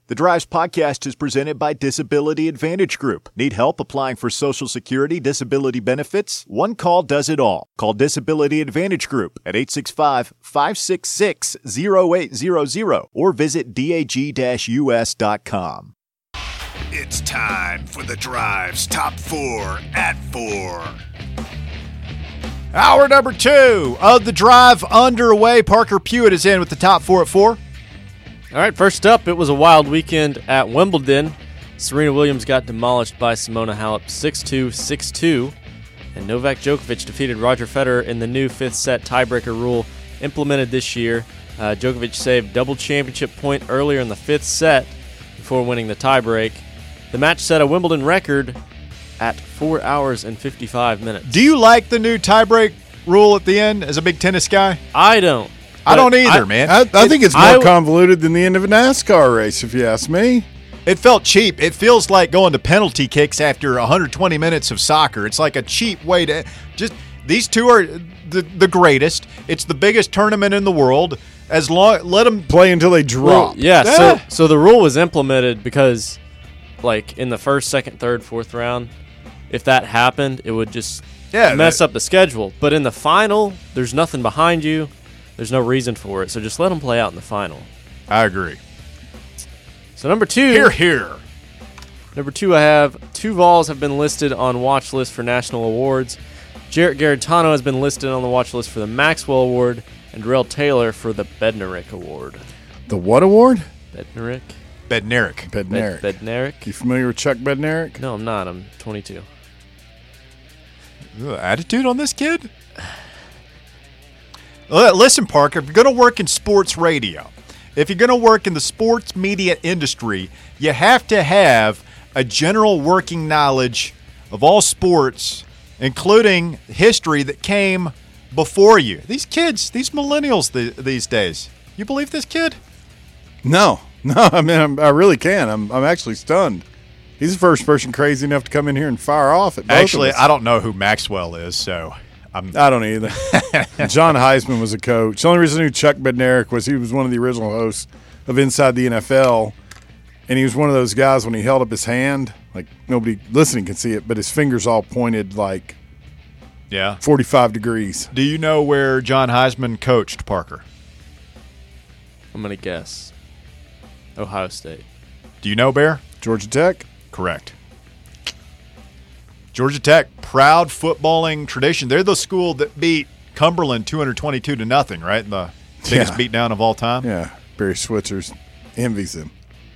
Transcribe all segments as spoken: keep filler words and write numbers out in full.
The Drives podcast is presented by Disability Advantage Group. Need help applying for Social Security disability benefits? One call does it all. Call Disability Advantage Group at eight six five, five six six, zero eight zero zero or visit dag U S dot com. It's time for the Drive's Top Four at Four. Hour number two of the Drive underway. Parker Pewitt is in with the top four at four. All right, first up, it was a wild weekend at Wimbledon. Serena Williams got demolished by Simona Halep six two, six two. And Novak Djokovic defeated Roger Federer in the new fifth set tiebreaker rule implemented this year. Uh, Djokovic saved double championship point earlier in the fifth set before winning the tiebreak. The match set a Wimbledon record at four hours and fifty-five minutes. Do you like the new tiebreak rule at the end as a big tennis guy? I don't. I don't either, I, man. I, I think it's more I, convoluted than the end of a NASCAR race, if you ask me. It felt cheap. It feels like going to penalty kicks after one hundred twenty minutes of soccer. It's like a cheap way to just – these two are the, the greatest. It's the biggest tournament in the world. As long let them play until they drop. Well, yeah, yeah. So, so the rule was implemented because, like, in the first, second, third, fourth round, if that happened, it would just yeah, mess that, up the schedule. But in the final, there's nothing behind you. There's no reason for it, so just let them play out in the final. I agree. So number two. Here, here. Number two, I have two Vols have been listed on watch list for national awards. Jarrett Garantano has been listed on the watch list for the Maxwell Award, and Darrell Taylor for the Bednarik Award. The what award? Bednarik. Bednarik. Bednarik. Bed- Bednarik. You familiar with Chuck Bednarik? No, I'm not. I'm twenty-two. Ugh, attitude on this kid? Listen, Parker, if you're going to work in sports radio, if you're going to work in the sports media industry, you have to have a general working knowledge of all sports, including history that came before you. These kids, these millennials th- these days, you believe this kid? No. No, I mean, I'm, I really can. I'm I'm actually stunned. He's the first person crazy enough to come in here and fire off at both Actually, of us. I don't know who Maxwell is, so I'm I don't either. John Heisman was a coach. The only reason I knew Chuck Bednarik was he was one of the original hosts of Inside the N F L, and he was one of those guys when he held up his hand, like nobody listening can see it, but his fingers all pointed like yeah. forty-five degrees. Do you know where John Heisman coached, Parker? I'm going to guess. Ohio State. Do you know, Bear? Georgia Tech? Correct. Georgia Tech, proud footballing tradition. They're the school that beat Cumberland two hundred twenty-two to nothing, right? The biggest Yeah. beatdown of all time. Yeah, Barry Switzer's envies him.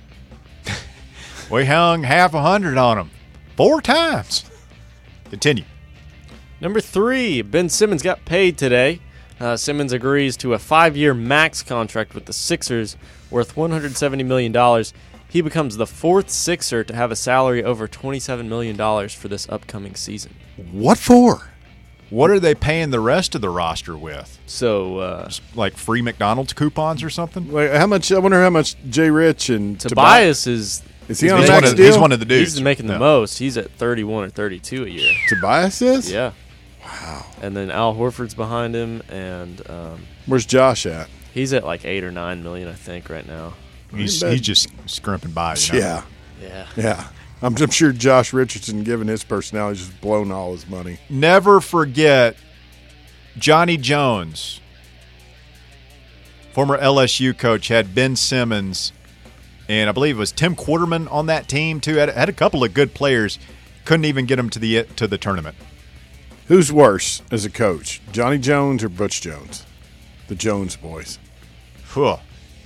We hung half a hundred on them four times. Continue. Number three, Ben Simmons got paid today. Uh, Simmons agrees to a five-year max contract with the Sixers worth one hundred seventy million dollars. He becomes the fourth Sixer to have a salary over twenty-seven million dollars for this upcoming season. What for? What are they paying the rest of the roster with? So, uh, Like free McDonald's coupons or something? Wait, how much? I wonder how much Jay Rich and Tobias is is he he's on a He's making- one, max of, deal? he's one of the dudes. he's making the Yeah. most. He's at thirty-one or thirty-two a year. Tobias is? Yeah. Wow. And then Al Horford's behind him, and um, Where's Josh at? he's at like eight or nine million, I think, right now. He's, Bet. he's just scrimping by. You know? Yeah. Yeah. Yeah. I'm, I'm sure Josh Richardson, given his personality, is just blown all his money. Never forget Johnny Jones, former L S U coach, had Ben Simmons, and I believe it was Tim Quarterman on that team too. Had, had a couple of good players, couldn't even get them to the to the tournament. Who's worse as a coach, Johnny Jones or Butch Jones? The Jones boys. Huh.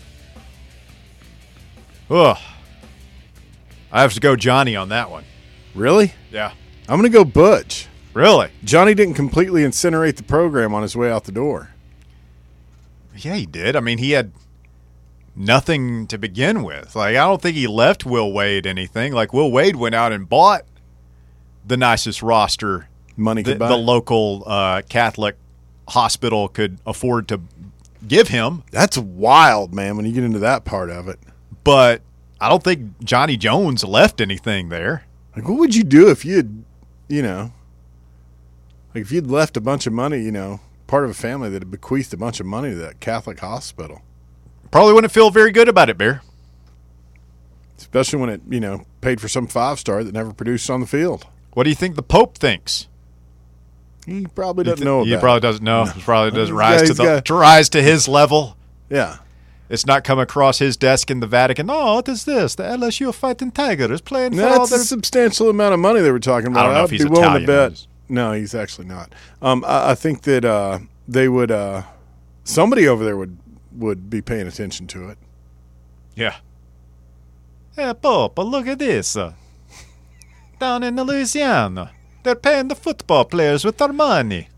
Huh. I have to go Johnny on that one. Really? Yeah. I'm going to go Butch. Really? Johnny didn't completely incinerate the program on his way out the door. Yeah, he did. I mean, he had nothing to begin with. Like, I don't think he left Will Wade anything. Like, Will Wade went out and bought the nicest roster Money the, could buy. the local uh, Catholic hospital could afford to give him. That's wild, man, when you get into that part of it. But I don't think Johnny Jones left anything there. Like, what would you do if you had, you know, like if you'd left a bunch of money, you know, part of a family that had bequeathed a bunch of money to that Catholic hospital? Probably wouldn't feel very good about it, Bear. especially when it, you know, paid for some five-star that never produced on the field. What do you think the Pope thinks? He probably doesn't know about He it. probably doesn't know. He probably doesn't He's rise got- to he's the got- to rise to his level. Yeah. It's not come across his desk in the Vatican. Oh, what is this? The L S U Fighting Tigers playing for all That's their... a substantial amount of money they were talking about. I don't know I'd if he's be willing Italian. to bet. No, he's actually not. Um, I, I think that uh, they would. Uh, somebody over there would would be paying attention to it. Yeah. Hey, Pope, look at this. uh, Down in Louisiana, they're paying the football players with their money.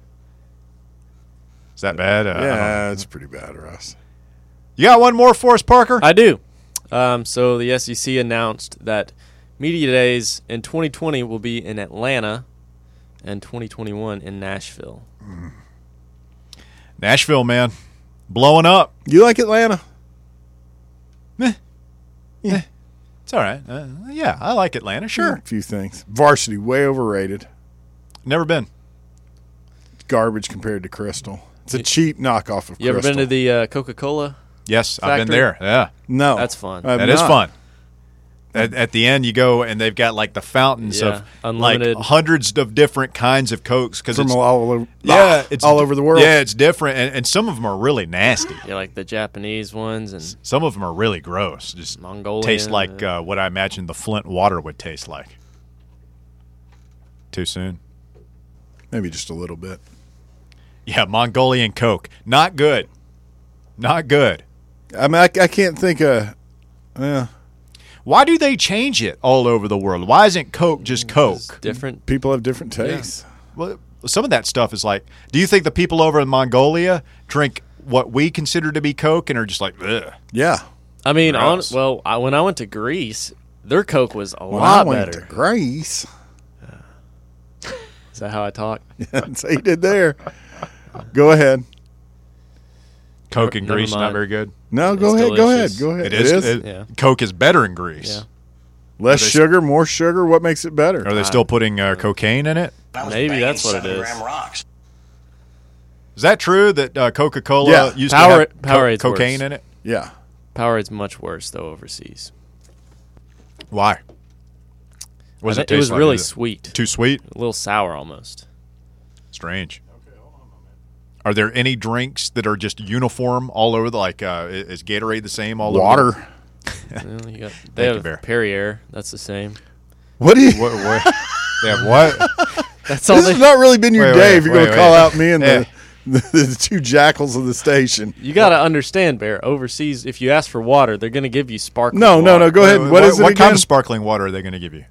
Is that bad? Uh, I don't know. Yeah, it's pretty bad, Russ. You got one more for us, Parker? I do. Um, so the S E C announced that Media Days in twenty twenty will be in Atlanta and twenty twenty-one in Nashville. Nashville, man. Blowing up. You like Atlanta? It's all right. Uh, yeah, I like Atlanta. Sure. A few things. Varsity, way overrated. Never been. Garbage compared to Crystal. It's a cheap knockoff of You ever Crystal. been to the uh, Coca-Cola? Yes, I've been Factory? there. Yeah. No. That's fun. I've That is not. fun. At, at the end, you go and they've got like the fountains Yeah, of unlimited. like hundreds of different kinds of Cokes because From it's all over, yeah, it's all over the world. Yeah, it's different, and, and some of them are really nasty. Yeah, like the Japanese ones and Some of them are really gross. Just Mongolian. taste like uh, what I imagine the Flint water would taste like. Too soon. Maybe just a little bit. Yeah, Mongolian Coke, not good. Not good. I mean, I, I can't think of. Yeah, Why do they change it all over the world? Why isn't Coke just It's Coke? different. people have different tastes. Well, some of that stuff is like, do you think the people over in Mongolia drink what we consider to be Coke and are just like, ugh? Yeah. I mean, on, Gross. well, I, when I went to Greece, their Coke was a When lot I went better. to Grace, Is that how I talk? that's how you did there. Go ahead. Coke in Never Greece not mind. very good. No, go It's ahead. Go ahead. delicious. Go ahead. It is. it- Yeah. Coke is better in Greece. Yeah. Less Are they- sugar, more sugar. What makes it better? Are they still putting uh, cocaine in it? I was Maybe banging that's what it seven is. gram rocks. Is that true that uh, Coca-Cola Yeah. used Power- to have Powerade's co- cocaine worse. in it? Yeah. Powerade's much worse though overseas. Why? What does I it think it was taste like? really Is it sweet, too sweet? a little sour almost. Strange. Are there any drinks that are just uniform all over? The, like, uh, is Gatorade the same all over? Water. Well, you got, Thank they you, have Bear. Perrier. That's the same. What do you? What, what, they have what? That's all This they. has not really been your Wait, day wait, if you're wait, going to call wait. out me and Yeah. the, the, the two jackals of the station. You got to understand, Bear. Overseas, if you ask for water, they're going to give you sparkling. No, no, water. no. Go ahead. What, what is it what again? kind of sparkling water are they going to give you?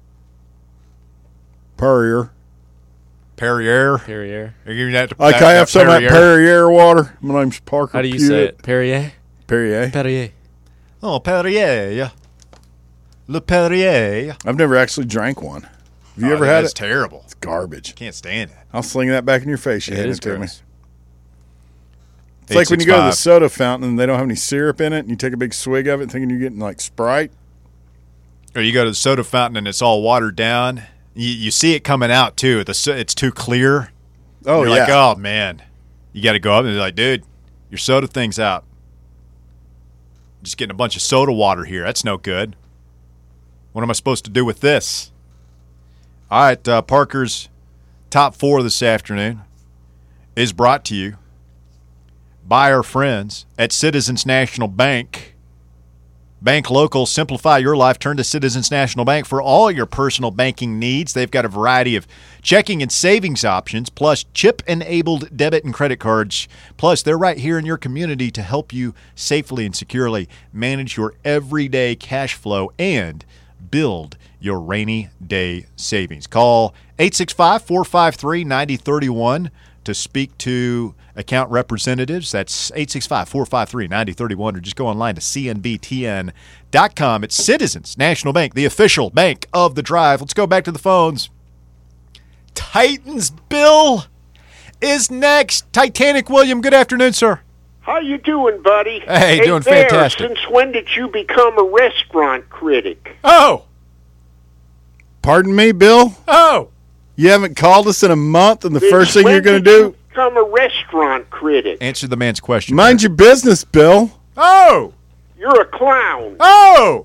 Perrier. Perrier. Perrier. They're giving you that. Like that, I have that some of that Perrier. Perrier water. My name's Parker. How do you Pewitt. say it? Perrier. Perrier. Perrier. Oh, Perrier. Le Perrier. I've never actually drank one. Have you Oh, ever had it's it? terrible. It's garbage. Can't stand it. I'll sling that back in your face. You It hand is it to me. gross. It's like when you go to the eight six five. soda fountain and they don't have any syrup in it, and you take a big swig of it, thinking you're getting like Sprite. Or you go to the soda fountain and it's all watered down. You, you see it coming out too. The so- it's too clear. Oh You're yeah. like, oh man, you got to go up and be like, dude, your soda thing's out. Just getting a bunch of soda water here. That's no good. What am I supposed to do with this? All right, uh, Parker's top four this afternoon is brought to you by our friends at Citizens National Bank. Bank local, simplify your life. Turn to Citizens National Bank for all your personal banking needs. They've got a variety of checking and savings options, plus chip-enabled debit and credit cards. Plus, they're right here in your community to help you safely and securely manage your everyday cash flow and build your rainy day savings. Call eight six five, four five three, nine zero three one to speak to account representatives. That's eight six five, four five three, nine zero three one, or just go online to C N B T N dot com. It's Citizens National Bank, the official bank of the Drive. Let's go back to the phones. Titans Bill is next. Titanic William, good afternoon, sir. How you doing, buddy? Hey, doing Bear, fantastic. Since when did you become a restaurant critic? Oh, Pardon me, Bill. oh. You haven't called us in a month, and the first Since thing you're when going to did do, you become a restaurant critic? Answer the man's question. mind your business, Bill. Oh, You're a clown. oh. You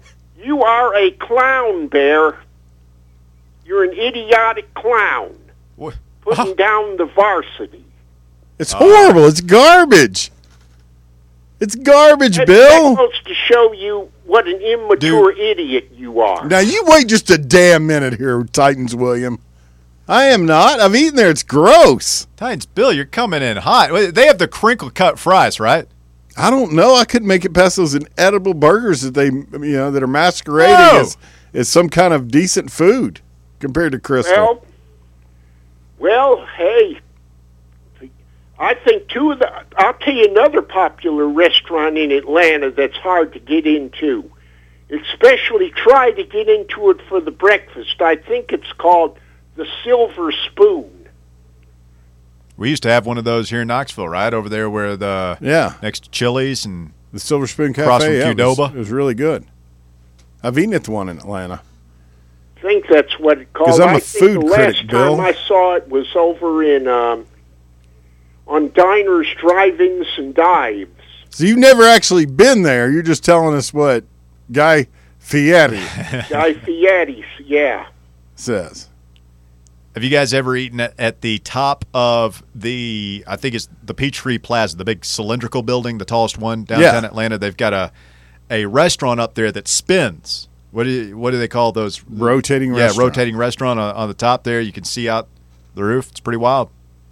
You are a clown, Bear. You're an idiotic clown. What? Putting down the varsity. It's horrible. It's garbage. It's garbage, That's Bill. supposed to show you what an immature idiot you are. Now, you wait just a damn minute here, Titans William. I am not. I've eaten there. It's gross. Titans Bill, you're coming in hot. Wait, they have the crinkle cut fries, right? I don't know. I couldn't make it past those inedible burgers that they, you know, that are masquerading No. as, as some kind of decent food compared to Crystal. Well, well, hey, I think two of the. I'll tell you another popular restaurant in Atlanta that's hard to get into. Especially try to get into it for the breakfast. I think it's called the Silver Spoon. We used to have one of those here in Knoxville, right? Over there where the Yeah. next to Chili's and The Silver Spoon Cafe. Across from yeah, it was, Qdoba. it was really good. I've eaten at the one in Atlanta. I think that's what it's called. 'Cause I'm a I think food the critic, last Bill. time I saw it was over in um, on Diners, Drive-Ins, and Dives. So you've never actually been there. You're just telling us what Guy Fieri Guy Fieri's, yeah. says. Have you guys ever eaten at, at the top of the, I think it's the Peachtree Plaza, the big cylindrical building, the tallest one downtown Yeah. Atlanta? They've got a a restaurant up there that spins. What do you, what do they call those? Rotating yeah, restaurant. rotating restaurant on, on the top there. You can see out the roof. It's pretty wild.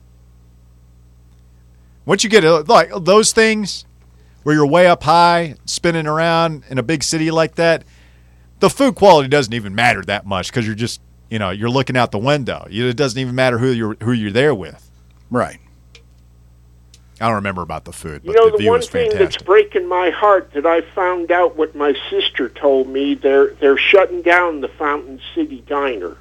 Once you get uh, like those things where you're way up high, spinning around in a big city like that, the food quality doesn't even matter that much because you're just, you know, you're looking out the window. You, it doesn't even matter who you're who you're there with. Right. I don't remember about the food, but You know, the the view one is thing fantastic. that's breaking my heart that I found out what my sister told me, they're they're shutting down the Fountain City Diner.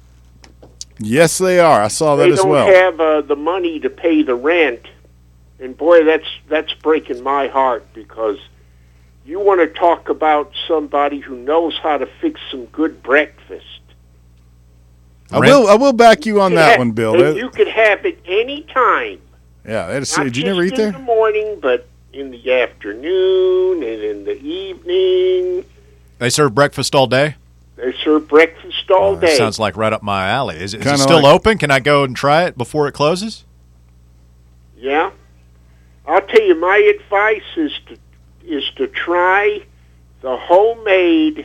Yes, they are. I saw that They as don't well. have uh, the money to pay the rent, and boy, that's that's breaking my heart because you want to talk about somebody who knows how to fix some good breakfast. I will. I will back you on You that could one, ha- Bill. and That- you could have it any time. yeah, that is, Not did you just never eat in there? the morning, but in the afternoon and in the evening. They serve breakfast all day? They serve breakfast all Uh, that day. sounds like right up my alley. Is it, is it Kinda still like- open? Can I go and try it before it closes? Yeah. I'll tell you, my advice is to is to try the homemade,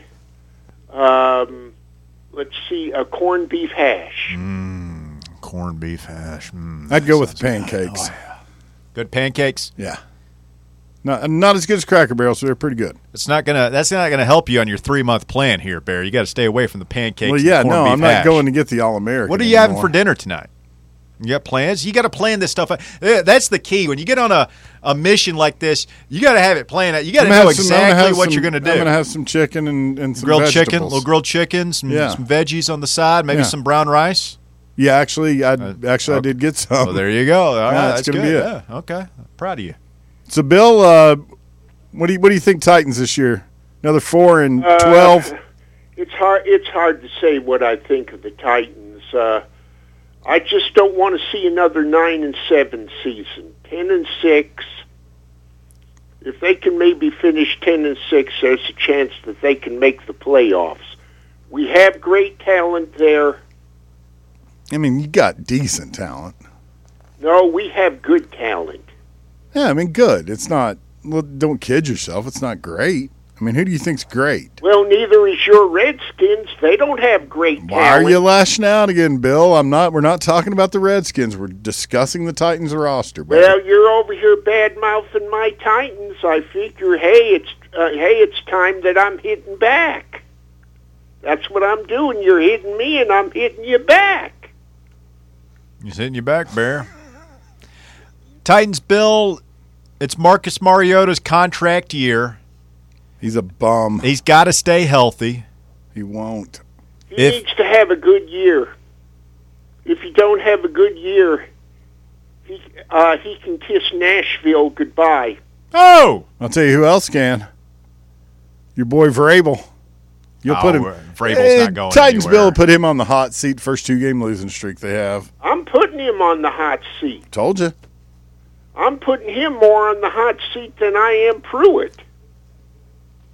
um, let's see, a corned beef hash. Corned beef hash. Mm, I'd that go with sounds pancakes. good. Good pancakes. Yeah. Not not as good as Cracker Barrel, so they're pretty good. It's not gonna. That's not gonna help you on your three month plan here, Bear. You got to stay away from the pancakes. Well, and yeah, corned no, beef I'm not hash. going to get the All American. What are you having anymore. for dinner tonight? You got plans? You got to plan this stuff out. Eh, That's the key. When you get on a, a mission like this, you got to have it planned out. You got I'm to gonna know have some- I'm gonna exactly have what some- you're going to do. I'm going to have some chicken and, and some grilled chicken, vegetables. little grilled chicken, some, Yeah. some veggies on the side, maybe Yeah. some brown rice. Yeah, actually, I Uh, actually I okay. did get some. Oh, there you go. All right, that's that's gonna good. be it. Yeah, okay. Proud of you. So, Bill, uh, what do you what do you think Titans this year? Another four and Uh, twelve. It's hard. It's hard to say what I think of the Titans. Uh, I just don't want to see another nine and seven season. Ten and six. If they can maybe finish ten and six, there's a chance that they can make the playoffs. We have great talent there. I mean, you got decent talent. No, we have good talent. Yeah, I mean, good. It's not. Well, don't kid yourself. It's not great. I mean, who do you think's great? Well, neither is your Redskins. They don't have great Why are talent. you lashing out again, Bill? I'm not. We're not talking about the Redskins. We're discussing the Titans roster. buddy. Well, you're over here bad mouthing my Titans. I figure, hey, it's uh, hey, it's time that I'm hitting back. That's what I'm doing. You're hitting me, and I'm hitting you back. He's hitting you back, Bear. Titans, Bill, it's Marcus Mariota's contract year. He's a bum. He's got to stay healthy. He won't. He If- needs to have a good year. If you don't have a good year, he uh, he can kiss Nashville goodbye. Oh! I'll tell you who else can. Your boy Vrabel. You'll put him. Oh, Vrabel's Eh, not going Titans anywhere. Bill will put him on the hot seat. First two game losing streak they have. I'm putting him on the hot seat. Told you. I'm putting him more on the hot seat than I am Pruitt.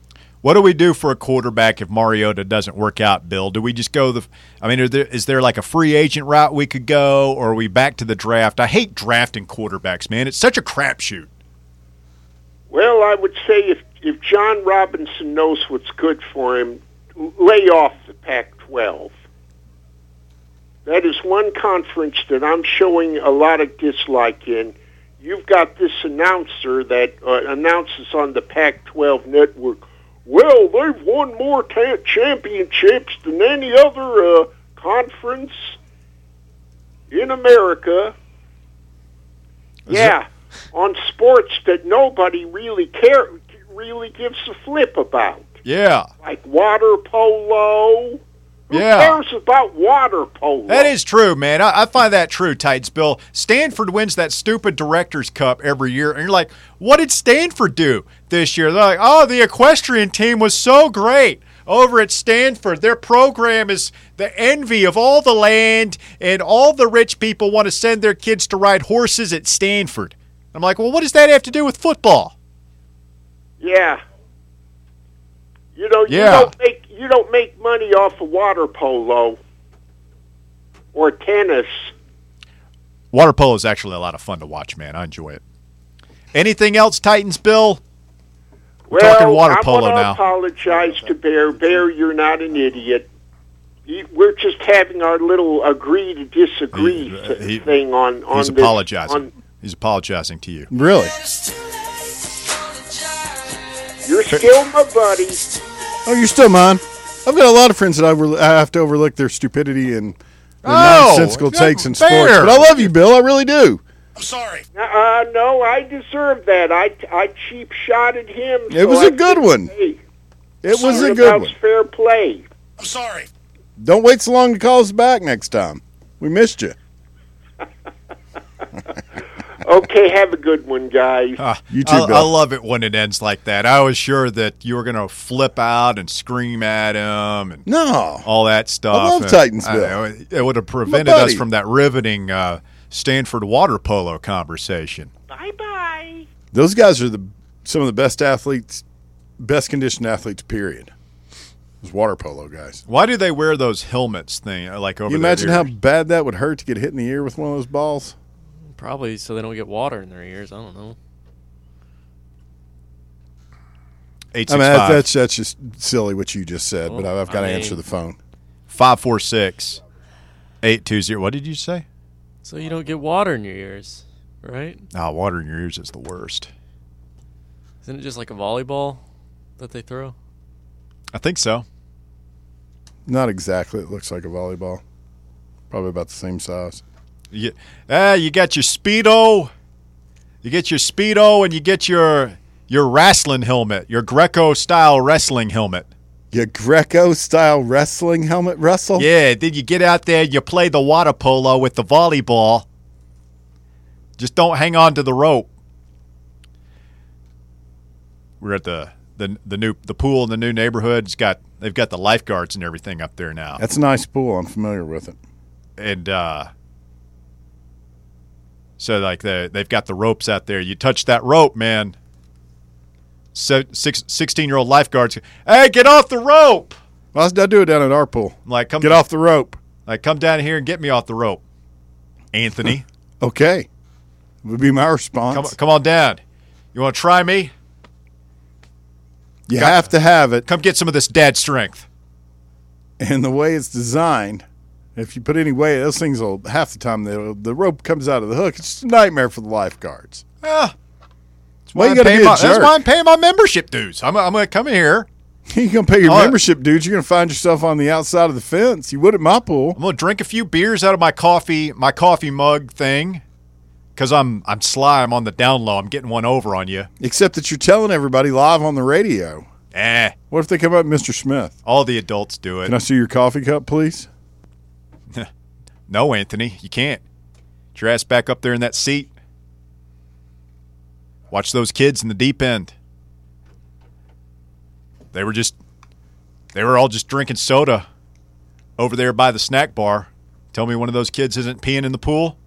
What do we do for a quarterback if Mariota doesn't work out, Bill? Do we just go the – I mean, are there, is there like a free agent route we could go, or are we back to the draft? I hate drafting quarterbacks, man. It's such a crapshoot. Well, I would say if, if John Robinson knows what's good for him, lay off the Pac twelve. That is one conference that I'm showing a lot of dislike in. You've got this announcer that uh, announces on the Pac twelve network, well, they've won more ta- championships than any other uh, conference in America. Is yeah, it? On sports that nobody really care, really gives a flip about. Yeah. Like water polo. Who Yeah. cares about water polo? That is true, man. I, I find that true, Titans Bill. Stanford wins that stupid Directors' Cup every year, and you're like, what did Stanford do this year? They're like, oh, the equestrian team was so great over at Stanford. Their program is the envy of all the land, and all the rich people want to send their kids to ride horses at Stanford. I'm like, well, what does that have to do with football? Yeah. You know, you Yeah. don't make you don't make money off of water polo or tennis. Water polo is actually a lot of fun to watch, man. I enjoy it. Anything else, Titans Bill? We're well, talking water I'm polo gonna now. apologize to Bear. Bear, you're not an idiot. You- We're just having our little agree to disagree He- uh, he- thing on on He's this, apologizing. on- He's apologizing to you. Really? You're still my buddy. Oh, you're still mine. I've got a lot of friends that I, over, I have to overlook their stupidity and their Oh, nonsensical that's takes in fair. sports. But I love you, Bill. I really do. I'm sorry. Uh, no, I deserve that. I, I cheap shotted him. It so was I a good said, one. Hey, It was sorry a good about one. fair play. I'm sorry. Don't wait so long to call us back next time. We missed you. Okay, have a good one, guys. Ah, You too, I, Bill. I love it when it ends like that. I was sure that you were going to flip out and scream at him and No. all that stuff. I love And Titansville. I- it would have prevented buddy. us from that riveting uh, Stanford water polo conversation. Bye-bye. Those guys are the some of the best athletes, best conditioned athletes, period. Those water polo guys. Why do they wear those helmets thing uh, like over Can you their imagine how ears? bad that would hurt to get hit in the ear with one of those balls? Probably so they don't get water in their ears. I don't know. eight I mean, six that, five, that's that's just silly what you just said, but Well, I've got to I answer mean- the phone. five four six, eight two zero. What did you say? So you don't get water in your ears, right? Oh, water in your ears is the worst. Isn't it just like a volleyball that they throw? I think so. Not exactly. It looks like a volleyball. Probably about the same size. You, ah, you got your Speedo. You get your Speedo and you get your your wrestling helmet, your Greco-style wrestling helmet. Your Greco-style wrestling helmet, Russell? Yeah, then you get out there, you play the water polo with the volleyball. Just don't hang on to the rope. We're at the the the new the pool in the new neighborhood. It's got they've got the lifeguards and everything up there now. That's a nice pool. I'm familiar with it. And uh so like the they've got the ropes out there. You touch that rope, man. So six, sixteen-year-old lifeguards, hey, get off the rope! Well, I do it down at our pool. I'm like, come Get off the rope. Like, come down here and get me off the rope, Anthony. Okay. Would be my response. come, come on down. You want to try me? you got- have to have it. Come get some of this dad strength. And the way it's designed, if you put any weight, those things will, half the time, the the rope comes out of the hook. It's just a nightmare for the lifeguards. Ah, that's Why you I'm gotta paying be a my, that's jerk? why I'm paying my membership dues. I'm, I'm going to come in here. You're going to pay your Oh, membership dues. You're going to find yourself on the outside of the fence. You would at my pool. I'm going to drink a few beers out of my coffee my coffee mug thing because I'm I'm sly. I'm on the down low. I'm getting one over on you. Except that you're telling everybody live on the radio. Eh, What if they come up, Mister Smith? all the adults do it. Can I see your coffee cup, please? No, Anthony, you can't. Get your ass back up there in that seat. Watch those kids in the deep end. They were just, they were all just drinking soda over there by the snack bar. Tell me one of those kids isn't peeing in the pool?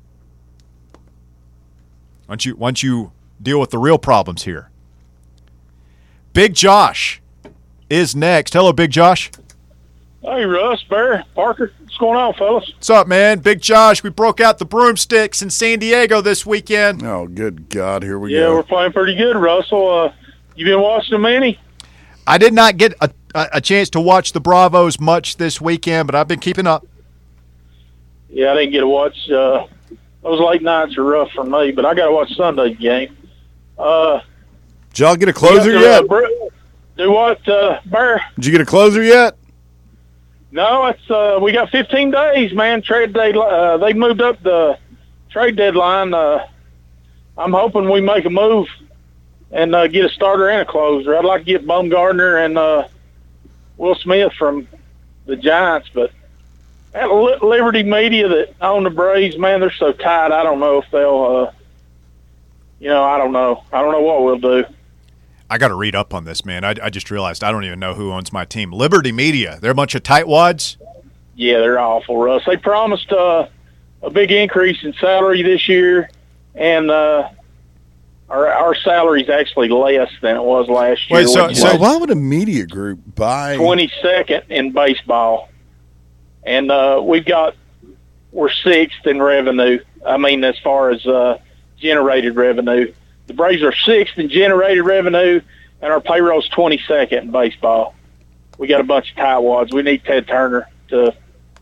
Why don't you, why don't you deal with the real problems here? Big Josh is next. Hello, Big Josh. Hey, Russ, Bear, Parker. What's going on, fellas? What's up, man? Big Josh, we broke out the broomsticks in San Diego this weekend. Oh, good God, here we yeah, go. we're playing pretty good, Russell. Uh, you been watching them any? I did not get a, a chance to watch the Bravos much this weekend, but I've been keeping up. Yeah, I didn't get to watch. Uh, those late nights are rough for me, but I got to watch Sunday's game. Uh, Did y'all get a closer to, yet? Uh, Br- do what, uh, Bear? Did you get a closer yet? No, it's uh, we got fifteen days, man. Trade day. Uh, they moved up the trade deadline. Uh, I'm hoping we make a move and uh, get a starter and a closer. I'd like to get Baumgartner and uh, Will Smith from the Giants, but at Liberty Media that own the Braves, man, they're so tight. I don't know if they'll. Uh, you know, I don't know. I don't know what we'll do. I got to read up on this, man. I, I just realized I don't even know who owns my team. Liberty Media. They're a bunch of tightwads. Yeah, they're awful, Russ. They promised uh, a big increase in salary this year, and uh, our our salary is actually less than it was last year. Wait, so, So why would a media group buy? twenty-second in baseball, and uh, we've got we're sixth in revenue. I mean, as far as uh, generated revenue. The Braves are sixth in generated revenue, and our payroll's twenty-second in baseball. We got a bunch of tightwads. We need Ted Turner to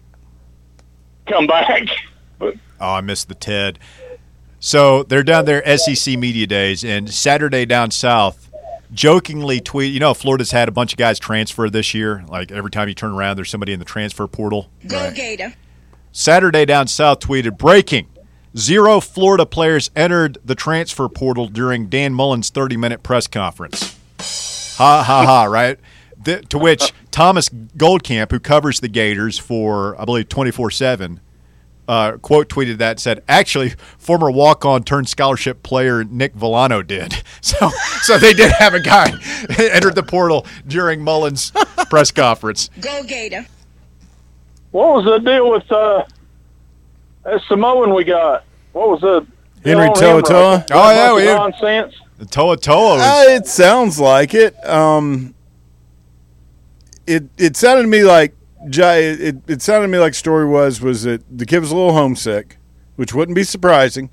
come back. Oh, I missed the Ted. So they're down there S E C Media Days, and Saturday down south jokingly tweet, you know, Florida's had a bunch of guys transfer this year. Like every time you turn around, there's somebody in the transfer portal. Go right. Gator. Saturday down south tweeted, breaking. Zero Florida players entered the transfer portal during Dan Mullen's thirty-minute press conference. Ha, ha, ha, right? The, to which Thomas Goldcamp, who covers the Gators for, I believe, twenty-four seven, uh, quote tweeted that and said, actually, former walk-on turned scholarship player Nick Villano did. So so they did have a guy entered the portal during Mullen's press conference. Go Gator. What was the deal with uh, that Samoan we got? What was the Henry To'oTo'o? Oh, yeah, we nonsense. The To'oTo'o was Uh, it sounds like it. Um, it it sounded to me like Jai. It, it sounded to me like story was was that the kid was a little homesick, which wouldn't be surprising.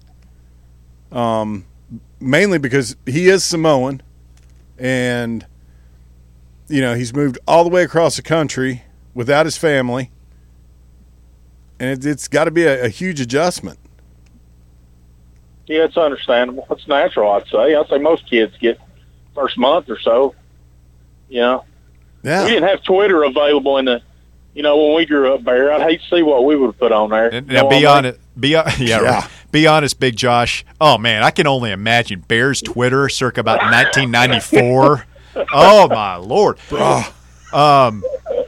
Um, mainly because he is Samoan, and you know he's moved all the way across the country without his family, and it, it's got to be a, a huge adjustment. Yeah, it's understandable. It's natural, I'd say. I'd say most kids get first month or so. You know, Yeah, we didn't have Twitter available in the, you know, when we grew up, Bear. I'd hate to see what we would have put on there. And, now, be honest, be yeah, yeah. Right. Be honest, Big Josh. Oh man, I can only imagine Bears Twitter circa about nineteen ninety-four. Oh my Lord. Um.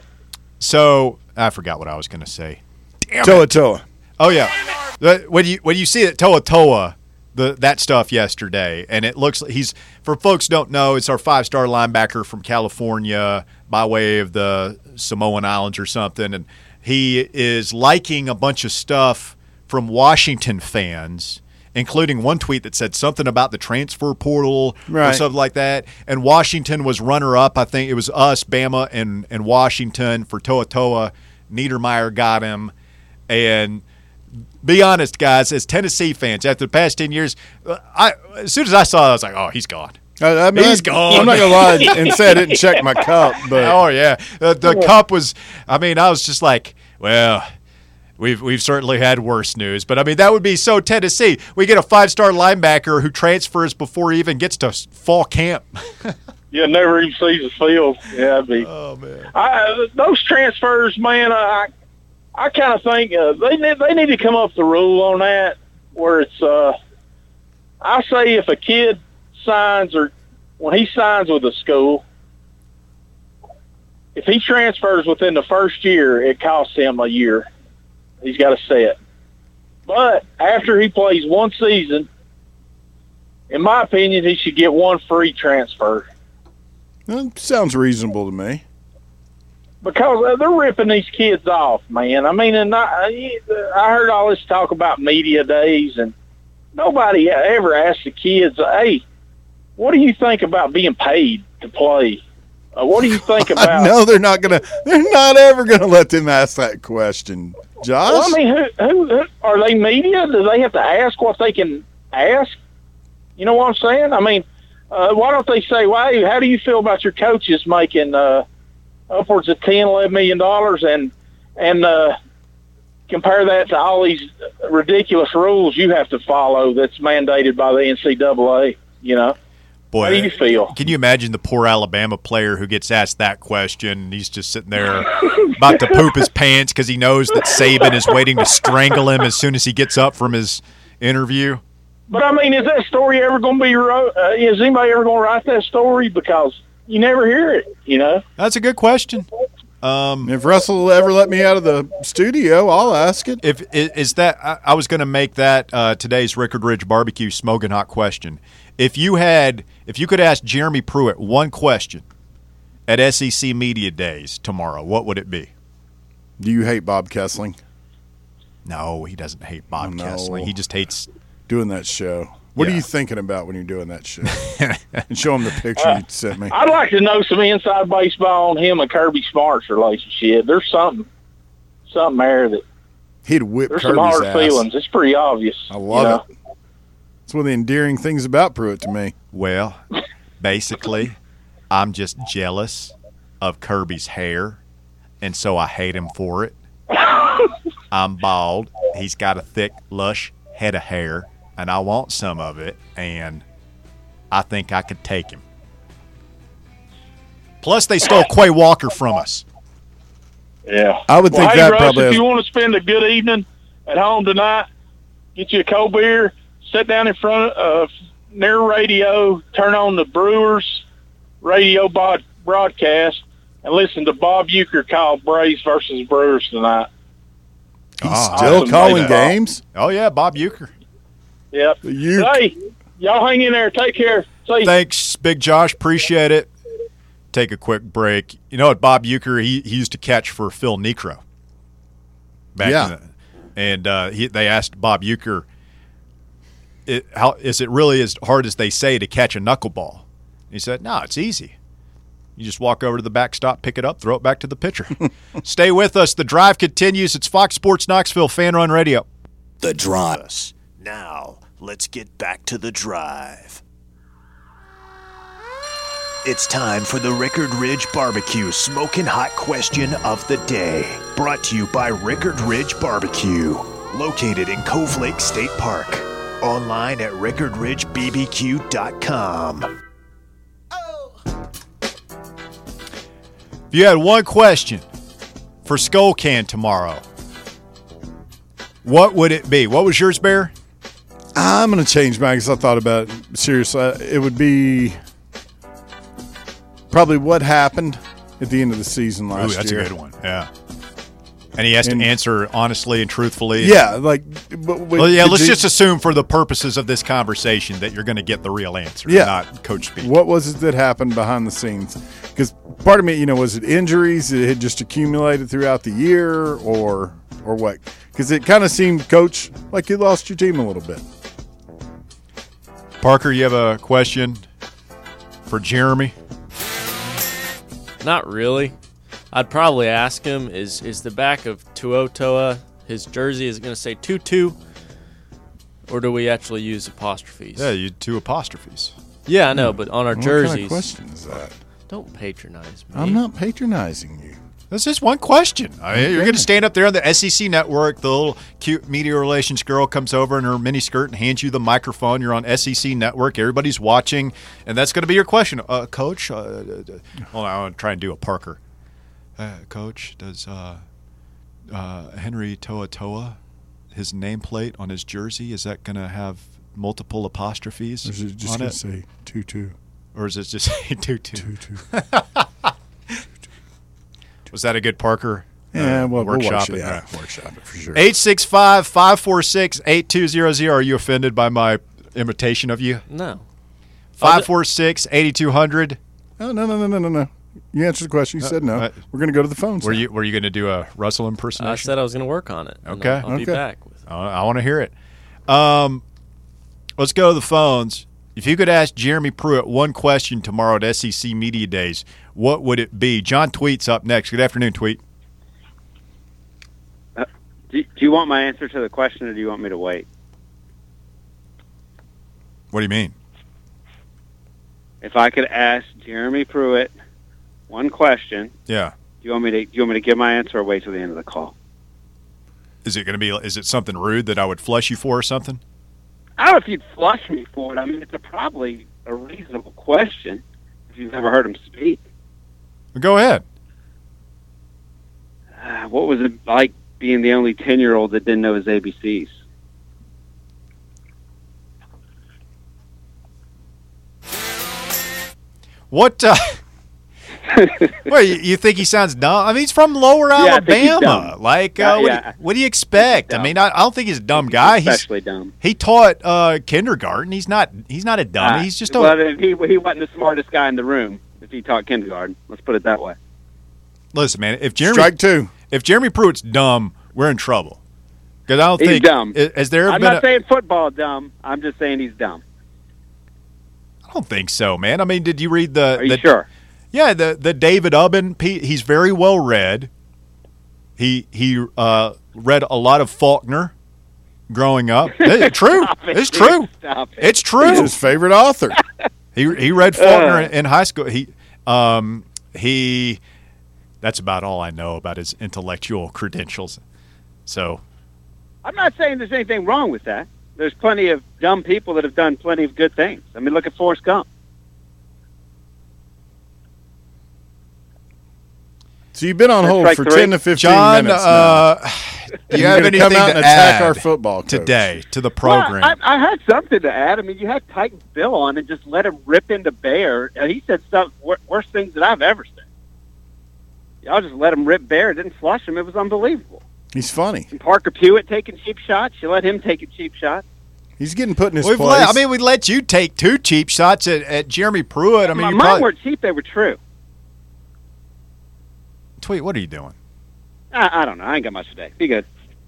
So I forgot what I was going to say. Damn it. To'oTo'o. Oh yeah. When you when you see that To'oTo'o, the that stuff yesterday, and it looks like he's, for folks who don't know, it's our five-star linebacker from California by way of the Samoan Islands or something, and he is liking a bunch of stuff from Washington fans, including one tweet that said something about the transfer portal right. or something like that, and Washington was runner-up. I think it was us, Bama, and, and Washington for To'oTo'o. Niedermeyer got him, and be honest, guys, as Tennessee fans, after the past ten years, I as soon as I saw it, I was like, oh, he's gone. I, I mean, He's gone. I'm not going to lie and say I didn't check my cup, but Oh, yeah. The, the cup was – I mean, I was just like, well, we've we've certainly had worse news. But, I mean, that would be so Tennessee. We get a five-star linebacker who transfers before he even gets to fall camp. Yeah, never even sees the field. Yeah, that'd be. Oh, man. I, those transfers, man, I I kind of think uh, they need, they need to come up with a rule on that where it's, uh, I say if a kid signs or when he signs with a school, if he transfers within the first year, it costs him a year. He's got to set. But after he plays one season, in my opinion, he should get one free transfer. that sounds reasonable to me. Because they're ripping these kids off, man. I mean, and I, I heard all this talk about media days, and nobody ever asked the kids, hey, what do you think about being paid to play Uh, what do you think about? No, they're not gonna. They're not ever gonna let them ask that question, Josh. Well, I mean, who, who, who are they? Media? Do they have to ask what they can ask? You know what I'm saying? I mean, uh, why don't they say, "Well, hey, how do you feel about your coaches making uh, upwards of ten, eleven million dollars, and and uh, compare that to all these ridiculous rules you have to follow that's mandated by the N C double A?" You know. Boy, how do you feel? Can you imagine the poor Alabama player who gets asked that question and he's just sitting there about to poop his pants because he knows that Saban is waiting to strangle him as soon as he gets up from his interview? But, I mean, is that story ever going to be wrote? Uh, is anybody ever going to write that story? Because you never hear it, you know? That's a good question. Um, if Russell will ever let me out of the studio, I'll ask it. If is that I, I was going to make that uh, today's Rickard Ridge Barbecue Smoking Hot question. If you had, if you could ask Jeremy Pruitt one question at S E C Media Days tomorrow, what would it be? Do you hate Bob Kessling? No, he doesn't hate Bob Oh, no. Kessling. He just hates doing that show. What Yeah. are you thinking about when you're doing that show? And show him the picture you sent me. I'd like to know some inside baseball on him and Kirby Smart's relationship. There's something, something there that He'd whip there's Kirby's some hard ass. feelings. It's pretty obvious. I love you know? it. It's one of the endearing things about Pruitt to me. Well, basically, I'm just jealous of Kirby's hair, and so I hate him for it. I'm bald. He's got a thick, lush head of hair, and I want some of it, and I think I could take him. Plus, they stole Quay Walker from us. Yeah. I would well, think hey, that Russ, probably if has- you want to spend a good evening at home tonight, get you a cold beer, sit down in front of near radio, turn on the Brewers radio bod- broadcast, and listen to Bob Uecker call Braves versus Brewers tonight. He's Oh, still awesome. calling Like that. games? Oh, yeah, Bob Uecker. Yep. The Uecker. Hey, y'all hang in there. Take care. See. Thanks, Big Josh. Appreciate it. Take a quick break. You know what, Bob Uecker, he, he used to catch for Phil Necro. Back Yeah. in the, and uh, he, they asked Bob Uecker, it, how, is it really as hard as they say to catch a knuckleball? He said, no, it's easy. You just walk over to the backstop, pick it up, throw it back to the pitcher. Stay with us. The drive continues. It's Fox Sports Knoxville Fan Run Radio. The Drive. Now, let's get back to the drive. It's time for the Rickard Ridge Barbecue Smoking Hot Question of the Day. Brought to you by Rickard Ridge Barbecue. Located in Cove Lake State Park. Online at rickard ridge b b q dot com. If you had one question for Skull Can tomorrow, what would it be? What was yours, Bear? I'm going to change mine because I thought about it seriously. It would be probably what happened at the end of the season last Ooh, that's year. a good one. Yeah. And he has And- to answer honestly and truthfully. Yeah, like. But, Well, yeah, could let's you- just assume for the purposes of this conversation that you're going to get the real answer, Yeah. not Coach speak. What was it that happened behind the scenes? Because part of me, you know, was it injuries? It had just accumulated throughout the year, or or what? Because it kind of seemed, Coach, like you lost your team a little bit. Parker, you have a question for Jeremy? Not really. I'd probably ask him, is is the back of Tuotoa, his jersey, is it going to say Tutu, or do we actually use apostrophes? Yeah, you two apostrophes. Yeah, I know, but on our What jerseys, kind of question is that? don't patronize me. I'm not patronizing you. That's just one question. I mean, You're going to stand up there on the S E C network. The little cute media relations girl comes over in her mini skirt and hands you the microphone. You're on S E C network. Everybody's watching, and that's going to be your question. Uh, Coach, uh, uh, hold on, I want to try and do a Parker. Uh, Coach, does uh, uh, Henry Toa Toa, his nameplate on his jersey, is that going to have multiple apostrophes Or is it just on going it? to say tutu? Or is it just say tutu? Tutu. Was that a good Parker? Yeah, uh, well, we'll workshop workshop it? it. Yeah, All right. workshop it for sure. eight six five, five four six, eight two zero zero. Are you offended by my imitation of you? No. five four six, eight two zero zero. Oh, no, no, no, no, no, no. You answered the question. You said no. uh, We're going to go to the phones. Were now. you were you going to do a Russell I impersonation? said I was going to work on it. and Okay. I'll, I'll be Okay. back with it. I, I want to hear it. Um, let's go to the phones. If you could ask Jeremy Pruitt one question tomorrow at S E C Media Days, what would it be? John Tweet's up next. Good afternoon, Tweet. Uh, do, do you want my answer to the question, or do you want me to wait? What do you mean? If I could ask Jeremy Pruitt one question, yeah. Do you want me to? Do you want me to give my answer, or wait till the end of the call? Is it going to be? Is it something rude that I would flush you for, or something? I don't know if you'd flush me for it. I mean, it's a, probably a reasonable question if you've ever heard him speak. Go ahead. Uh, what was it like being the only ten-year-old that didn't know his A B Cs? What? Uh, well, you, you think he sounds dumb? I mean, he's from Lower Yeah, I think he's Alabama. dumb. Like, uh, Yeah, what, yeah. Do you, what do you expect? I mean, I, I don't think he's a dumb guy. He's Especially dumb. He taught uh, kindergarten. He's not. He's not a dummy. Uh, he's just a. well, then he he wasn't the smartest guy in the room if he taught kindergarten. Let's put it that way. Listen, man. If Jeremy, Strike two. If Jeremy Pruitt's dumb, we're in trouble. Because I don't He's think. dumb. Has there ever I'm been? not a, saying football dumb. I'm just saying he's dumb. I don't think so, man. I mean, did you read the? Are you the, sure? Yeah, the the David Ubben. He's very well read. He he uh, read a lot of Faulkner growing up. It's true. Stop it, It's dude. true. Stop it. It's He's true. his favorite author. He he read Faulkner Uh. in high school. He um he. That's about all I know about his intellectual credentials. So I'm not saying there's anything wrong with that. There's plenty of dumb people that have done plenty of good things. I mean, look at Forrest Gump. So you've been on That's hold strike for three. ten to fifteen John, minutes now. uh, do you You're have gonna anything come out to and attack add our football coach. today to the program? Well, I, I had something to add. I mean, you had Titan Bill on and just let him rip into Bear. And he said stuff wor- worst things that I've ever said. Y'all just let him rip Bear. Didn't flush him. It was unbelievable. He's funny. And Parker Pewitt taking cheap shots. You let him take a cheap shot. He's getting put in his We've place. let, I mean, we let you take two cheap shots at, at Jeremy Pruitt. I mean, My, you mine probably, weren't cheap. They were true. Tweet, what are you doing? I, I don't know. I ain't got much today. Be good.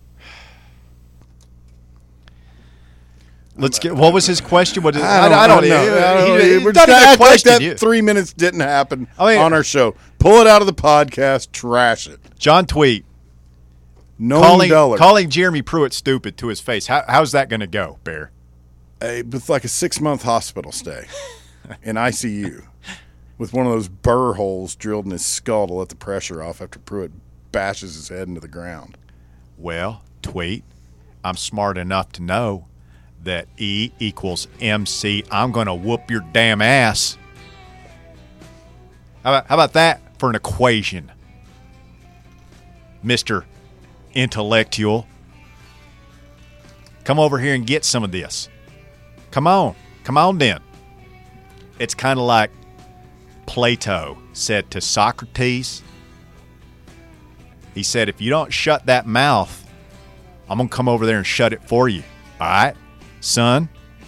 Let's get. What was his question? What is, I don't, I, I don't know. he- I don't he- know. he We're doesn't just gonna even act like question that you. three minutes didn't happen I mean- on our show. Pull it out of the podcast. Trash it. John Tweet No calling dollar. calling Jeremy Pruitt stupid to his face. How, how's that going to go, Bear? A, with like a six month hospital stay in I C U with one of those burr holes drilled in his skull to let the pressure off after Pruitt bashes his head into the ground. Well, Tweet, I'm smart enough to know that E equals M C. I'm going to whoop your damn ass. How about, how about that for an equation, Mister Intellectual? Come over here and get some of this. Come on. Come on then. It's kind of like Plato said to Socrates. He said, if you don't shut that mouth, I'm going to come over there and shut it for you. All right, son?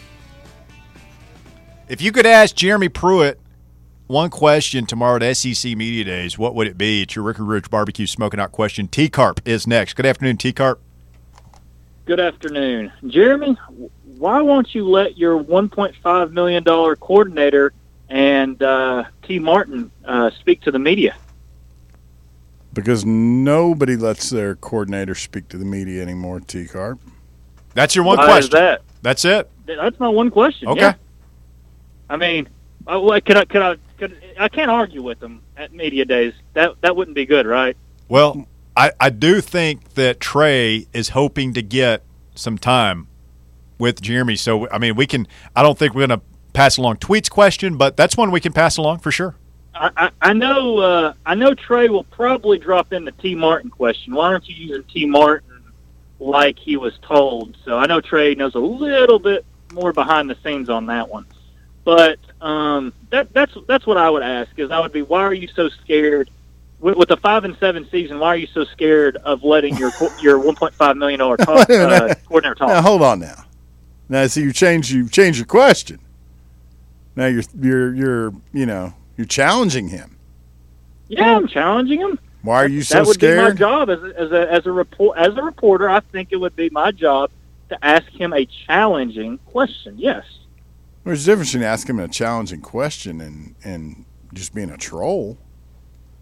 If you could ask Jeremy Pruitt one question tomorrow at S E C Media Days, what would it be? It's your Rickard Ridge Barbecue Smoking Out question. T-Carp is next. Good afternoon, T-Carp. Good afternoon. Jeremy, why won't you let your one point five million dollars coordinator and uh, T. Martin uh, speak to the media? Because nobody lets their coordinator speak to the media anymore, T-Carp. That's your one Why question. is that? That's it? That's my one question. Okay. Yeah. I mean, I, what- could I, could I, could, I can't argue with them at media days. That that wouldn't be good, right? Well, I, I do think that Trey is hoping to get some time with Jeremy. So, I mean, we can – I don't think we're going to pass along Tweet's question, but that's one we can pass along for sure. I, I, I know. Uh, I know Trey will probably drop in the T. Martin question. Why aren't you using T. Martin like he was told? So I know Trey knows a little bit more behind the scenes on that one. But um, that, that's that's what I would ask. Is I would be, why are you so scared with, with the five and seven season? Why are you so scared of letting your co- your one point five million dollar talk, uh, coordinator talk? Now hold on now. Now see you change you change your question. Now you're you're you're you know you're challenging him. Yeah, I'm challenging him. Why are you so that would scared? be my job as a, as a as a report as a reporter. I think it would be my job to ask him a challenging question. Yes. There's a difference between asking him a challenging question and and just being a troll.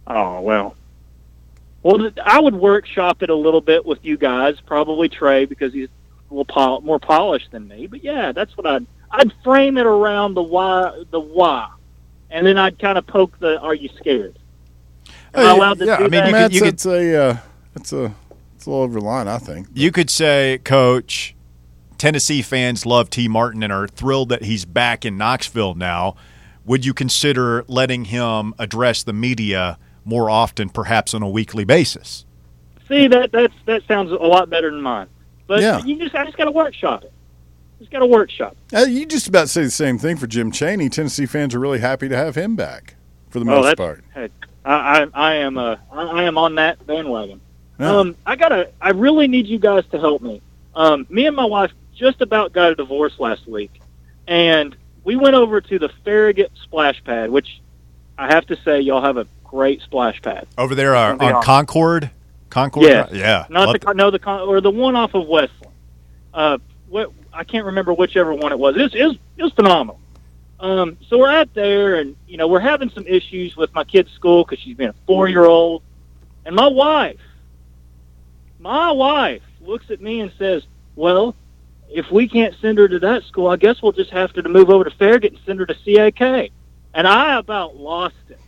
Oh, well. Well, th- I would workshop it a little bit with you guys, probably Trey, because he's a little pol- more polished than me. But, yeah, that's what I'd – I'd frame it around the why, the why. And then I'd kind of poke the, are you scared? Am I allowed to yeah, do I mean, that? Matt, you could- it's a, uh, it's a, it's a little over the line, I think. You could say, Coach, Tennessee fans love T. Martin and are thrilled that he's back in Knoxville now. Would you consider letting him address the media more often, perhaps on a weekly basis? See, that that's, that sounds a lot better than mine. But Yeah. you just I just got to workshop it. Just got to workshop it. Uh, you just about say the same thing for Jim Chaney. Tennessee fans are really happy to have him back for the Oh, most that's, part. hey, I, I, I am uh, I, I am on that bandwagon. Yeah. Um, I gotta. I really need you guys to help me. Um, me and my wife just about got a divorce last week, and we went over to the Farragut splash pad, which I have to say, y'all have a great splash pad. Over there uh, Something on else. Concord? Concord? Yes. Yeah. Not Love the no the con- or the one off of Westland. Uh, what I can't remember whichever one it was. It was it was, it was phenomenal. Um, so we're out there, and you know we're having some issues with my kid's school because she's been a four-year-old, and my wife, my wife looks at me and says, "Well, if we can't send her to that school, I guess we'll just have to move over to Farragut and send her to C A K." And I about lost it.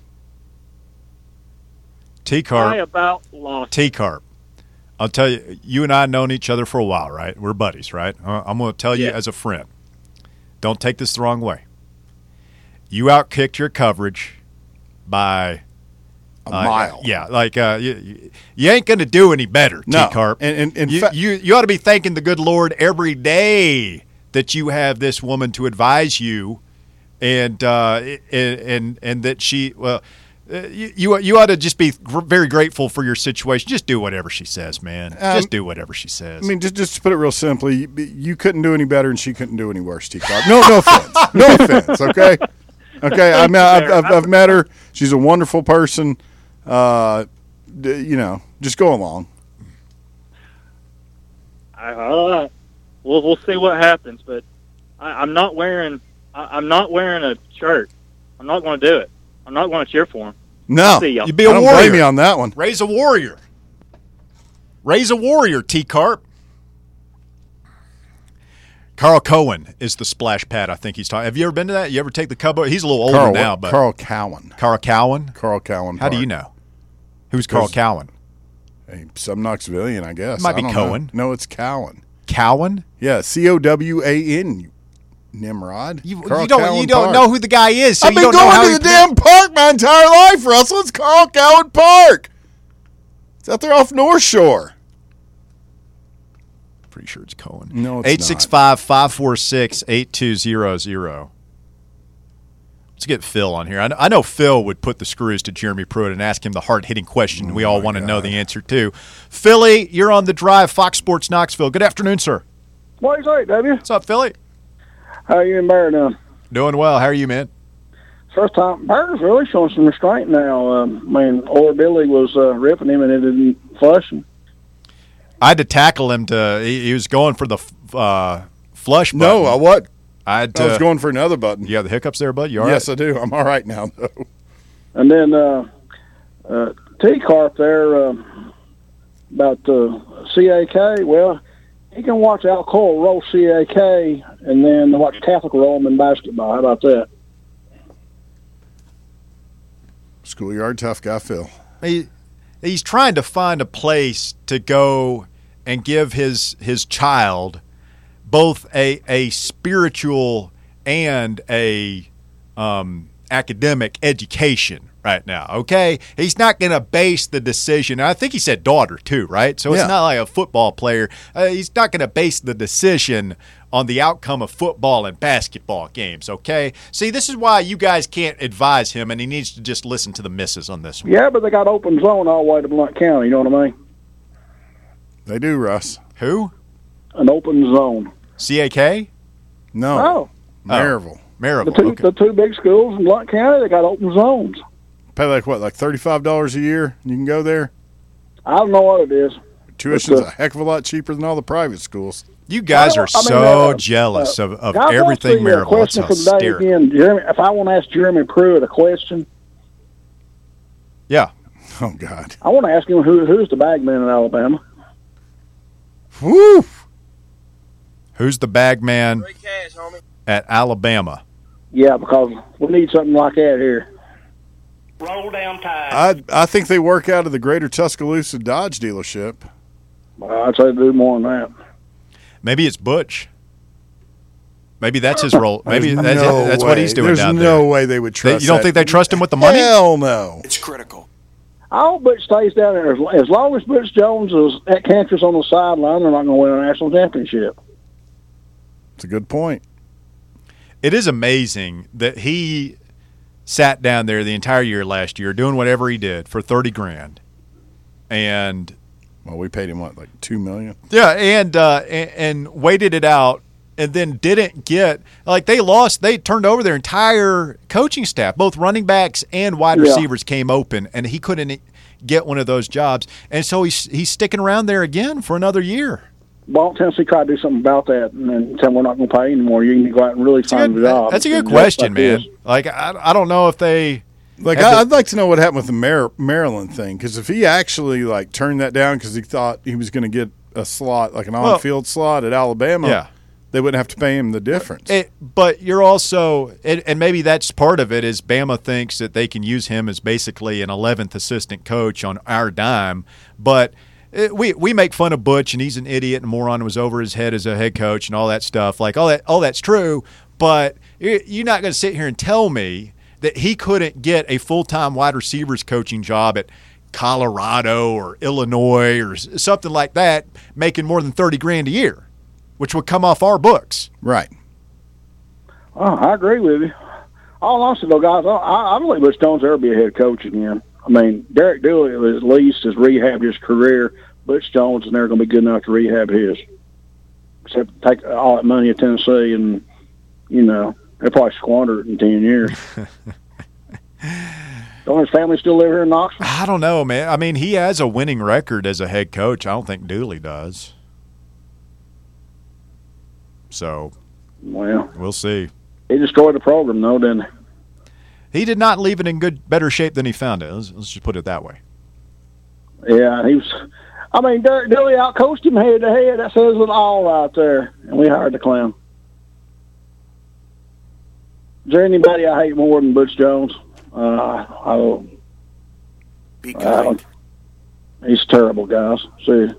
I T-Carp. about lost it. T-Carp. I'll tell you, you and I have known each other for a while, right? We're buddies, right? Uh, I'm going to tell you Yeah. as a friend. Don't take this the wrong way. You outkicked your coverage by A uh, mile. Yeah, like uh, you, you ain't going to do any better, No. T-Carp. And, and, in you, fact, you you ought to be thanking the good Lord every day that you have this woman to advise you, and uh, and, and and that she well. Uh, you, you you ought to just be gr- very grateful for your situation. Just do whatever she says, man. Um, just do whatever she says. I mean, just just to put it real simply, you, you couldn't do any better, and she couldn't do any worse. T-Carp. No, no offense, no offense. Okay, okay. I mean, I've, I've, I've met her. She's a wonderful person. Uh, d- you know, just go along. I, all right. We'll we'll see what happens, but I, I'm not wearing I, I'm not wearing a shirt. I'm not going to do it. I'm not going to cheer for him. No, See y'all. you be a I don't warrior. blame you on that one. Raise a warrior. Raise a warrior, T-Carp. Carl Cohen is the splash pad. I think he's talking. Have you ever been to that? You ever take the Cub? He's a little older Carl, now, but Carl Cowan. Carl Cowan. Carl Cowan. How do Park. you know? Who's Carl Because- Cowan? Hey, some Knoxvillian, I guess. It might I be don't Cohen. know. No, it's Cowan. Cowan. Yeah, C O W A N. You Nimrod. You, Carl you don't. Cowan You don't Park. know who the guy is. So I've you been don't know how going he to the damn park my entire life, Russell. It's Carl Cowan Park. It's out there off North Shore. Pretty sure it's Cohen. No, it's eight six five, five four six, eight two zero zero. Let's get Phil on here. I know, I know Phil would put the screws to Jeremy Pruitt and ask him the hard-hitting question Oh we all my want to know God. the answer to. Philly, you're on the drive, Fox Sports Knoxville. Good afternoon, sir. What do you say, W? What's up, Philly? How you and Bear doing? Doing well. How are you, man? First time, Bear's really showing some restraint now. Um, I mean, old Billy was uh, ripping him and it didn't flush him. I had to tackle him to. He, he was going for the uh, flush button. No, I what? I had I was to. going for another button. You have the hiccups there, bud? You all yes, right? I do. I'm all right now, though. And then uh, uh, T-Carp there uh, about uh, C A K. Well, he can watch Alcoa roll C A K and then watch Catholic roll them in basketball. How about that? Schoolyard tough guy, Phil. He, he's trying to find a place to go and give his his child both a a spiritual and a um, academic education right now. Okay, he's not going to base the decision. I think he said daughter too, right? So it's Yeah. not like a football player. Uh, he's not going to base the decision on the outcome of football and basketball games. Okay, see, this is why you guys can't advise him, and he needs to just listen to the misses on this one. Yeah, but they got open zone all the way to Blount County. You know what I mean? They do, Russ. Who? An open zone. C A K? No. Oh, Maryville. the Maryville. two Okay. the two big schools in Blount County, they got open zones. Pay like what, like thirty-five dollars a year? You can go there. I don't know what it is. Tuition's What's a heck of a lot cheaper than all the private schools. You guys I are don't- I mean, so uh, jealous uh, of, of God everything wants the, uh, Maryville. It's question for the day hysterical. again, Jeremy. If I want to ask Jeremy Pruitt a question, Yeah. Oh, God. I want to ask him who who's the bag man in Alabama. Woo! Who's the bag man at Alabama? Yeah, because we need something like that here. Roll down tide. I I think they work out of the Greater Tuscaloosa Dodge dealership. Well, I'd say do more than that. Maybe it's Butch. Maybe that's his role. Maybe There's that's, no that's what he's doing There's down no there. way they would They- trust you don't that. think they trust him with the money? Hell no. It's critical. I hope Butch stays down there. As, as long as Butch Jones is at Kansas on the sideline, they're not going to win a national championship. It's a good point. It is amazing that he sat down there the entire year last year doing whatever he did for thirty grand. And Well, we paid him, what, like two million dollars? yeah, and, uh, and and waited it out and then didn't get – like they lost – they turned over their entire coaching staff. Both running backs and wide Yeah. receivers came open, and he couldn't get one of those jobs. And so he's, he's sticking around there again for another year. Why don't Tennessee try to do something about that and then tell them we're not going to pay anymore? You can go out and really That's a find good, a job. that's a good And question, like man. this. Like, I, I don't know if they – Like, Have I, the- I'd like to know what happened with the Mar- Maryland thing, because if he actually, like, turned that down because he thought he was going to get a slot, like an Well, on-field slot at Alabama, yeah. they wouldn't have to pay him the difference. It, but you're also, and, and maybe that's part of it, is Bama thinks that they can use him as basically an eleventh assistant coach on our dime. But it, we we make fun of Butch, and he's an idiot and moron and was over his head as a head coach and all that stuff. Like all that, all that's true. But you're you're not going to sit here and tell me that he couldn't get a full time wide receivers coaching job at Colorado or Illinois or s- something like that, making more than thirty grand a year, which would come off our books. Right. Oh, I agree with you. All honesty, though, guys, I, I don't think Butch Jones will ever be a head coach again. I mean, Derek Dooley at least has rehabbed his career. Butch Jones is never going to be good enough to rehab his, except take all that money at Tennessee and, you know, they'll probably squander it in ten years. Don't his family still live here in Knoxville? I don't know, man. I mean, he has a winning record as a head coach. I don't think Dooley does. So, Well, we'll see. he destroyed the program, though, didn't he? He did not leave it in good, better shape than he found it. Let's, let's just put it that way. Yeah, he was. I mean, Derek Dooley outcoached him head to head. That says it all right there. And we hired the clown. Is there anybody I hate more than Butch Jones? Uh, I don't. Be I kind. don't he's terrible, guys. See,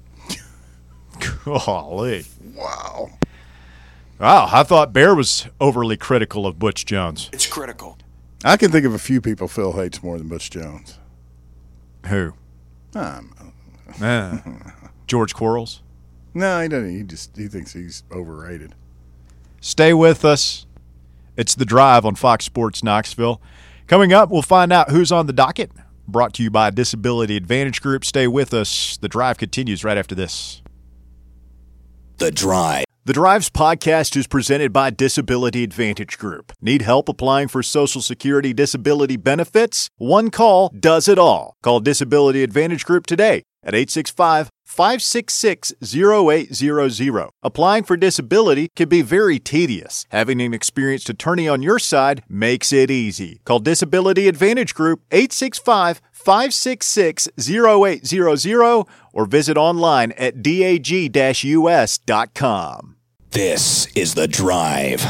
Golly. Wow. Wow, I thought Bear was overly critical of Butch Jones. It's critical. I can think of a few people Phil hates more than Butch Jones. Who? Um, Uh, George Quarles. no, he doesn't. He just he thinks he's overrated. Stay with us. It's The Drive on Fox Sports Knoxville. Coming up, we'll find out who's on the docket. Brought to you by Disability Advantage Group. Stay with us. The Drive continues right after this. The Drive. The Drive's podcast is presented by Disability Advantage Group. Need help applying for Social Security disability benefits? One call does it all. Call Disability Advantage Group today at eight six five, five six six, zero eight zero zero. Applying for disability can be very tedious. Having an experienced attorney on your side makes it easy. Call Disability Advantage Group eight six five, five six six, zero eight zero zero or visit online at dag dash u s dot com. This is The Drive.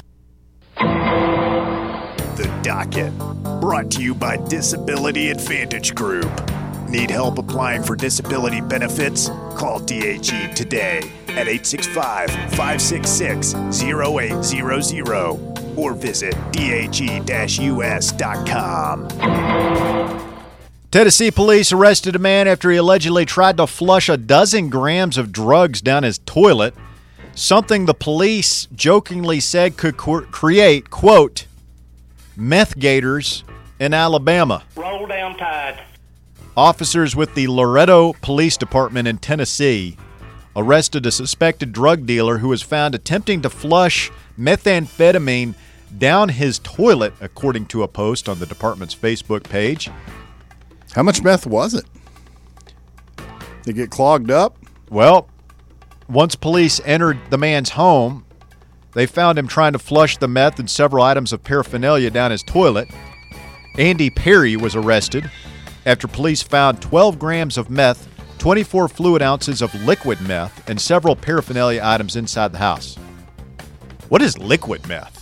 The Docket, brought to you by Disability Advantage Group. Need help applying for disability benefits? Call D A G today at eight six five, five six six, zero eight zero zero or visit dag dash u s dot com. Tennessee police arrested a man after he allegedly tried to flush a dozen grams of drugs down his toilet, something the police jokingly said could co- create, quote, meth gators in Alabama. Roll down tide. Officers with the Loretto Police Department in Tennessee arrested a suspected drug dealer who was found attempting to flush methamphetamine down his toilet, according to a post on the department's Facebook page. How much meth was it? Did it get clogged up? Well, once police entered the man's home, they found him trying to flush the meth and several items of paraphernalia down his toilet. Andy Perry was arrested. after police found twelve grams of meth, twenty-four fluid ounces of liquid meth, and several paraphernalia items inside the house. What is liquid meth?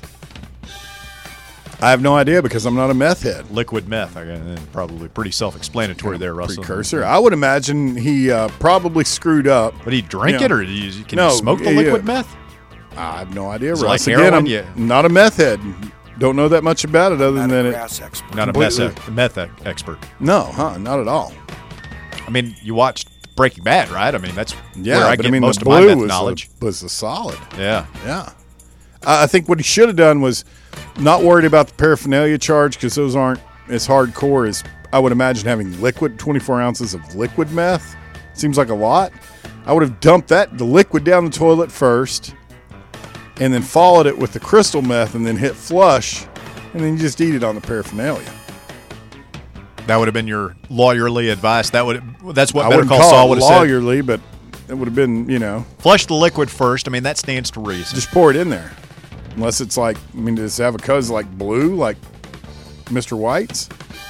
I have no idea because I'm not a meth head. Liquid meth. I got probably pretty self-explanatory there, Russell. Precursor. I would imagine he uh, probably screwed up. But he drink Yeah. it, or do you, can No, you smoke the yeah. liquid meth? I have no idea, Is it Russ. like Again, heroin? I'm Yeah. not a meth head. Don't know that much about it other Not than a it. grass expert. Not a Completely. meth, meth ec- expert. No, huh? Not at all. I mean, you watched Breaking Bad, right? I mean, that's Yeah, where I but get I mean, most the of my blue meth was knowledge. A, was a solid. Yeah. Yeah. I I think what he should have done was not worried about the paraphernalia charge because those aren't as hardcore as I would imagine having liquid, twenty-four ounces of liquid meth. Seems like a lot. I would have dumped that, the liquid down the toilet first and then followed it with the crystal meth and then hit flush and then you just eat it on the paraphernalia. That would have been your lawyerly advice. That would That's what I Better wouldn't Call call Saul it would have said. lawyerly, but it would have been, you know, Flush the liquid first. I mean, that stands to reason. just pour it in there. Unless it's like, I mean, does avocados like blue, like Mister White's?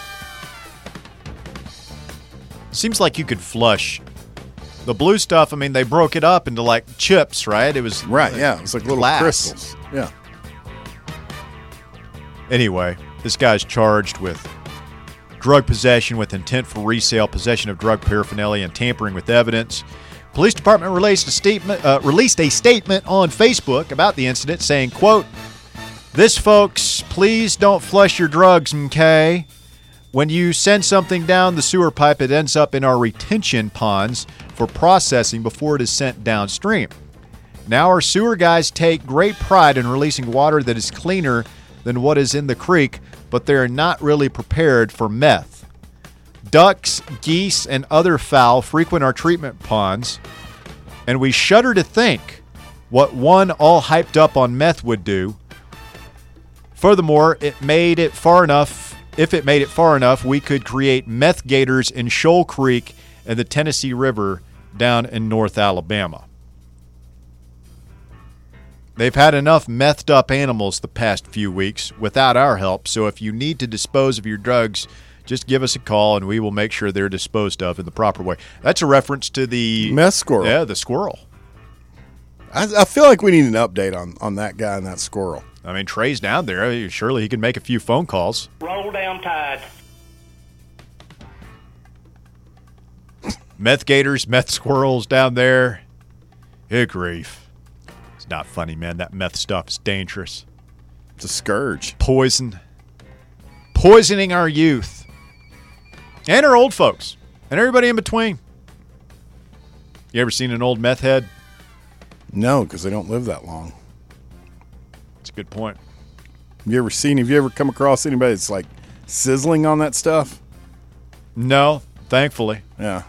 Seems like you could flush the blue stuff. I mean, they broke it up into like chips, right? It was Right, yeah. It's like little glass. crystals. Yeah. Anyway, this guy's charged with drug possession with intent for resale, possession of drug paraphernalia, and tampering with evidence. Police department released a statement, uh, released a statement on Facebook about the incident saying, quote, "This, folks, please don't flush your drugs, okay? When you send something down the sewer pipe, it ends up in our retention ponds for processing before it is sent downstream. Now our sewer guys take great pride in releasing water that is cleaner than what is in the creek, but they are not really prepared for meth. Ducks, geese, and other fowl frequent our treatment ponds, and we shudder to think what one all hyped up on meth would do. Furthermore, it made it far enough, if it made it far enough, we could create meth gators in Shoal Creek and the Tennessee River down in North Alabama. They've had enough methed up animals the past few weeks without our help, so if you need to dispose of your drugs, just give us a call and we will make sure they're disposed of in the proper way." That's a reference to the Meth squirrel. Yeah, the squirrel. I, I feel like we need an update on, on that guy and that squirrel. I mean, Trey's down there. Surely he can make a few phone calls. Roll down Tide. Meth gators, meth squirrels down there. Good grief. It's not funny, man. That meth stuff is dangerous. It's a scourge. Poison. Poisoning our youth. And our old folks. And everybody in between. You ever seen an old meth head? No, because they don't live that long. That's a good point. Have you ever seen, have you ever come across anybody that's like sizzling on that stuff? No, thankfully. Yeah.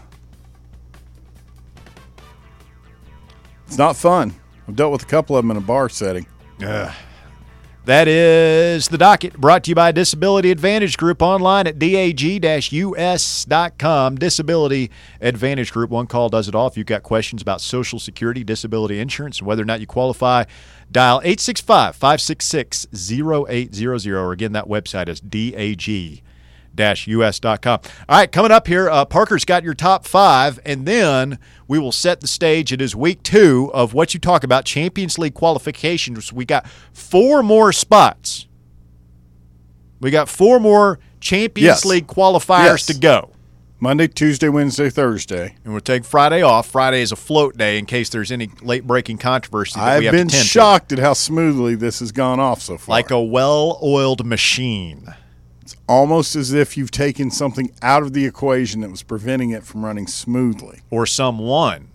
It's not fun. I've dealt with a couple of them in a bar setting. Ugh. That is the docket, brought to you by Disability Advantage Group, online at D A G U S dot com. Disability Advantage Group, one call does it all. If you've got questions about Social Security, disability insurance, and whether or not you qualify, dial eight six five, five six six, zero eight zero zero. Or again, that website is D A G U S dot com. All right, coming up here, uh, Parker's got your top five, and then we will set the stage. It is week two of what you talk about, Champions League qualifications. We got four more spots. We got four more Champions Yes. League qualifiers Yes. to go. Monday, Tuesday, Wednesday, Thursday. And we'll take Friday off. Friday is a float day in case there's any late-breaking controversy that I've we have been to tend shocked at how smoothly this has gone off so to. far. Like a well-oiled machine. It's almost as if you've taken something out of the equation that was preventing it from running smoothly. Or someone.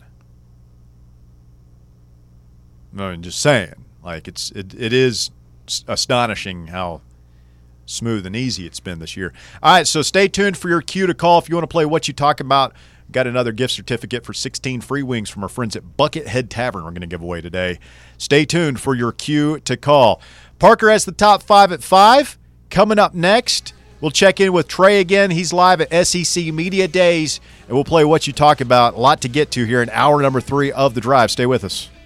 No, I'm just saying. Like, it's it, it is astonishing how smooth and easy it's been this year. All right, so stay tuned for your cue to call if you want to play What You Talk About. Got another gift certificate for sixteen free wings from our friends at Buckethead Tavern we're going to give away today. Stay tuned for your cue to call. Parker has the top five at five. Coming up next, we'll check in with Trey again. He's live at S E C Media Days, and we'll play What You Talk About. A lot to get to here in hour number three of The Drive. Stay with us.